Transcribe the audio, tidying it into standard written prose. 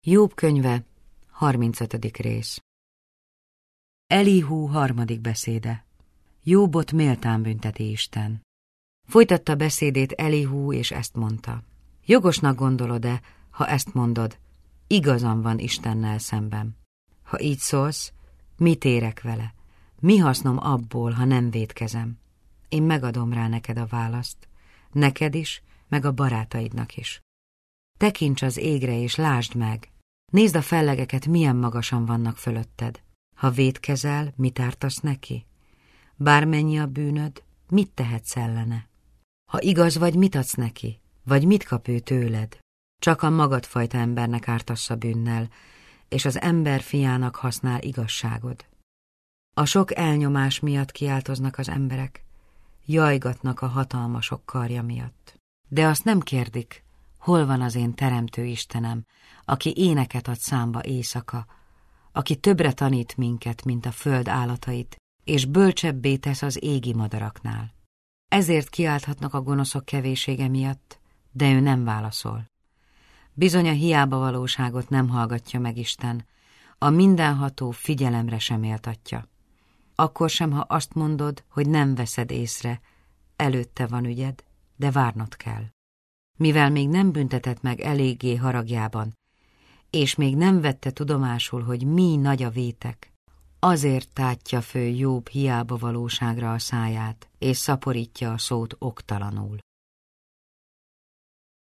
Jób könyve, 35. rész. Elihu harmadik beszéde. Jóbot méltán bünteti Isten. Folytatta beszédét Elihu, és ezt mondta. Jogosnak gondolod-e, ha ezt mondod, igazam van Istennel szemben? Ha így szólsz, mit érek vele? Mi hasznom abból, ha nem vétkezem? Én megadom rá neked a választ, neked is, meg a barátaidnak is. Tekints az égre, és lásd meg! Nézd a fellegeket, milyen magasan vannak fölötted. Ha vétkezel, mit ártasz neki? Bármennyi a bűnöd, mit tehetsz ellene? Ha igaz vagy, mit adsz neki? Vagy mit kap ő tőled? Csak a magadfajta embernek ártasz a bűnnel, és az ember fiának használ igazságod. A sok elnyomás miatt kiáltoznak az emberek, jajgatnak a hatalmasok karja miatt. De azt nem kérdik, hol van az én teremtő Istenem, aki éneket ad számba éjszaka, aki többre tanít minket, mint a föld állatait, és bölcsebbé tesz az égi madaraknál. Ezért kiálthatnak a gonoszok kevésége miatt, de ő nem válaszol. Bizony a hiába valóságot nem hallgatja meg Isten, a mindenható figyelemre sem méltatja. Akkor sem, ha azt mondod, hogy nem veszed észre, előtte van ügyed, de várnod kell. Mivel még nem büntetett meg eléggé haragjában, és még nem vette tudomásul, hogy mi nagy a vétek, azért tátja föl Jób hiába valóságra a száját, és szaporítja a szót oktalanul.